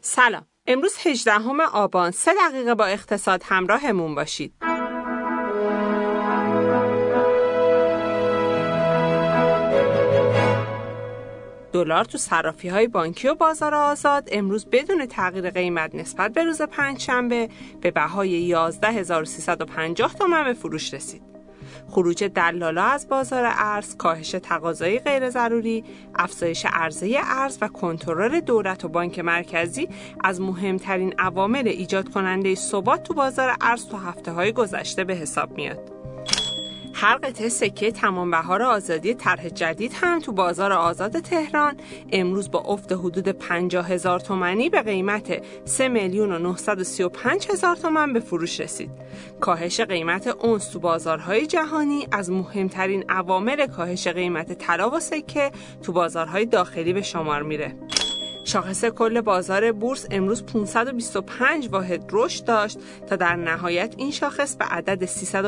سلام. امروز 18 آبان 3 دقیقه با اقتصاد همراهمون باشید. دلار تو صرافی‌های بانکی و بازار آزاد امروز بدون تغییر قیمت نسبت به روز پنجشنبه به بهای 11350 تومان به فروش رسید. خروج دلالا از بازار ارز، کاهش تقاضای غیر ضروری، افزایش عرضه ارز و کنترل دولت و بانک مرکزی از مهمترین عوامل ایجاد کننده ثبات تو بازار ارز تو هفته‌های گذشته به حساب میاد. هر قطعه سکه تمام بهار آزادی طرح جدید هم تو بازار آزاد تهران امروز با افت حدود 50,000 تومانی به قیمت 3,935,000 تومان به فروش رسید. کاهش قیمت اونس تو بازارهای جهانی از مهمترین عوامل کاهش قیمت طلا و سکه تو بازارهای داخلی به شمار میره. شاخص کل بازار بورس امروز 525 واحد رشد داشت تا در نهایت این شاخص به عدد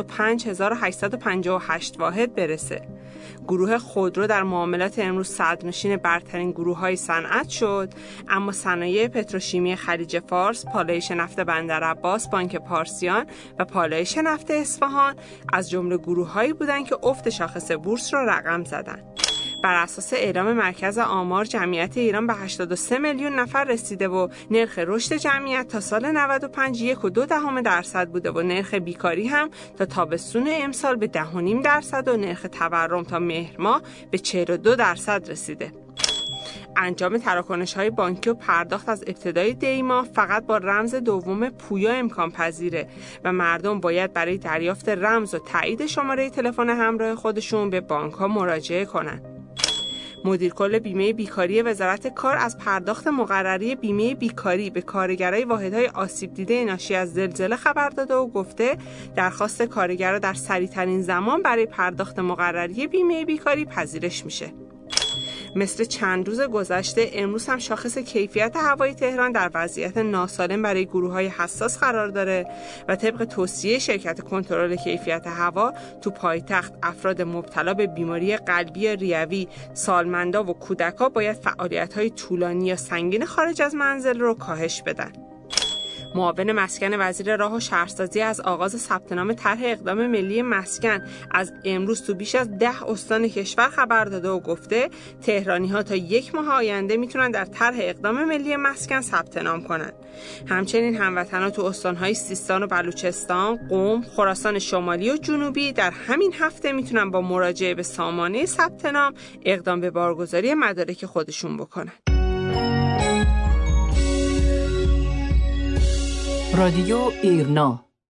305,858 واحد برسه. گروه خودرو در معاملات امروز صدرنشین برترین گروه‌های صنعت شد، اما صنایع پتروشیمی خلیج فارس، پالایش نفت بندرعباس، بانک پارسیان و پالایش نفت اصفهان از جمله گروه‌هایی بودند که افت شاخص بورس را رقم زدند. بر اساس اعلام مرکز آمار جمعیت ایران به 83 میلیون نفر رسیده و نرخ رشد جمعیت تا سال 95 1.2% بوده و نرخ بیکاری هم تا تابستون امسال به 10.5% و نرخ تورم تا مهر ماه به 42% رسیده. انجام تراکنش‌های بانکی و پرداخت از ابتدای دی ماه فقط با رمز دوم پویا امکان پذیره و مردم باید برای دریافت رمز و تایید شماره تلفن همراه خودشون به بانک‌ها مراجعه کنند. مدیر کل بیمه بیکاری وزارت کار از پرداخت مقرری بیمه بیکاری به کارگرای واحدهای آسیب دیده ناشی از زلزله خبر داده و گفته درخواست کارگرا در سریع‌ترین زمان برای پرداخت مقرری بیمه بیکاری پذیرش میشه. مثل چند روز گذشته امروز هم شاخص کیفیت هوای تهران در وضعیت ناسالم برای گروه‌های حساس قرار داره و طبق توصیه شرکت کنترل کیفیت هوا تو پایتخت افراد مبتلا به بیماری قلبی ریوی، سالمندا و کودک‌ها باید فعالیت‌های طولانی یا سنگین خارج از منزل رو کاهش بدن. معاون مسکن وزیر راه و شهرسازی از آغاز ثبت نام طرح اقدام ملی مسکن از امروز تو بیش از 10 استان کشور خبر داده و گفته تهرانی‌ها تا 1 ماه آینده میتونن در طرح اقدام ملی مسکن ثبت نام کنن. همچنین هموطنان تو استان‌های سیستان و بلوچستان، قم، خراسان شمالی و جنوبی در همین هفته میتونن با مراجعه به سامانه ثبت نام اقدام به بارگذاری مدارک خودشون بکنن. رادیو ایرنا